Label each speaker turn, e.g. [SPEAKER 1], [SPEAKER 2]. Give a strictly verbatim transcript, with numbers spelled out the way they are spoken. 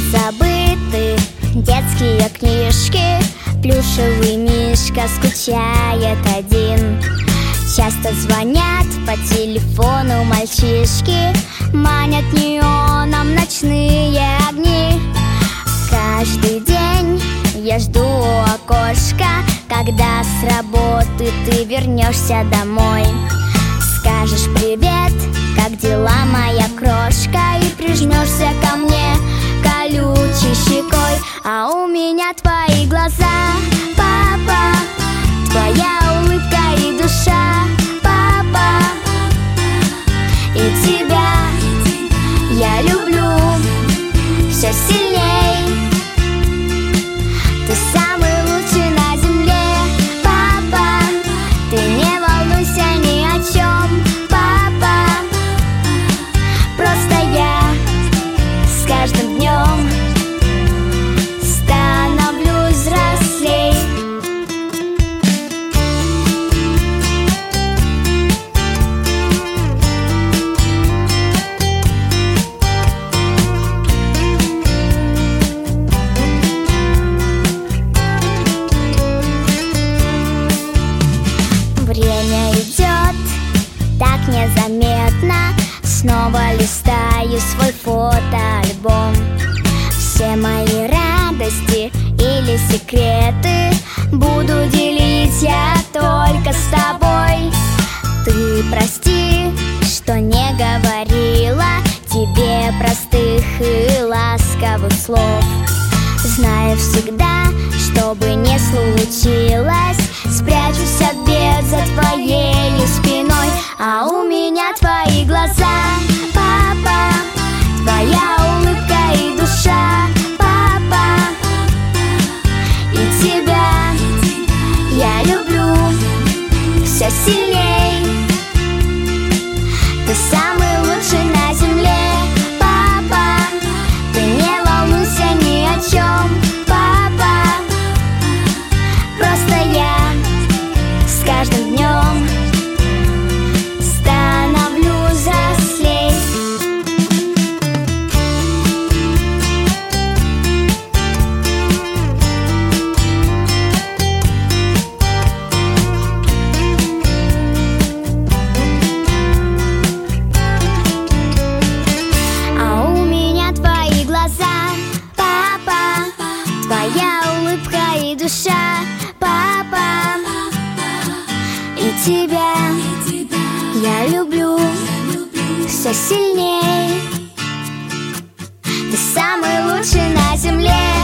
[SPEAKER 1] забыты детские книжки. Плюшевый мишка скучает один. Часто звонят по телефону мальчишки, манят неоном ночные огни. Каждый день я жду у окошка, когда с работы ты вернешься домой. Скажешь привет, как дела, моя крошка, и прижмешься ко мне колючей щекой. А у меня твои глаза, папа, твоя улыбка и душа, папа, и тебя я люблю все сильней. Ты самый лучший на земле, папа, ты не волнуйся ни о чем, папа. Просто я с каждым днем становлюсь взрослей. Время идет так незаметно, снова листаю свой фотоальбом. Все мои радости или секреты буду делить я только с тобой. Ты прости, что не говорила тебе простых и ласковых слов. Знаю всегда, что бы ни случилось, спрячусь от бед за твоей спиной. А у меня твои глаза, папа, твоя улыбка и душа, папа, и тебя я люблю все сильней. Ты самый лучший на земле, папа, ты не волнуйся ни о чем, папа. Просто я с каждым днем становлюсь взрослей. А у меня твои глаза, папа, твоя улыбка и душа, папа, и тебя я люблю все сильней. Ты самый лучший на земле.